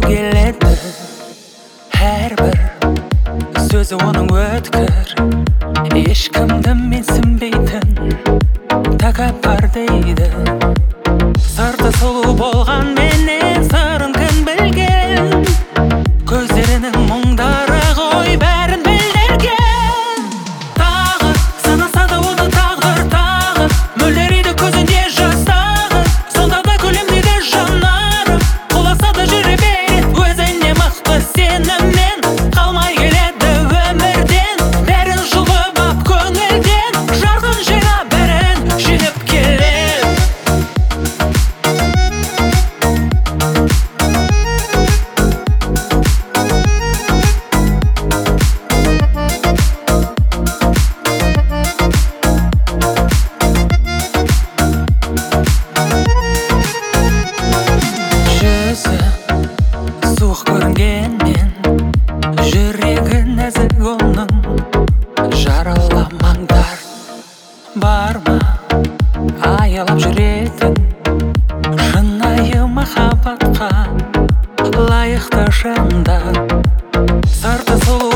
келеді әрбір сөзі оның өткір. Ешкімді менсінбейтін тәкаппар дейді. Сырты сұлу болған менен сырын кім білген? Көздерінің мұңдары ғой бәрін білдірген. Тағы сынаса да оны тағдыр, тағы мөлдірейді көзінде жас, тағы сонда да көлемдейді жанары. Құласа да жүре береді өзіне мықты сеніммен. Қалмай келеді өмірден бәрін жұлып ап көңілден. Жарқын жиға бәрін жинап келеді. Суық көрінгенмен жүрегі нәзік оның. Жараламаңдар бар ма аялап жүретін шынайы махаббатқа лайықты жандар. Сырты сұлу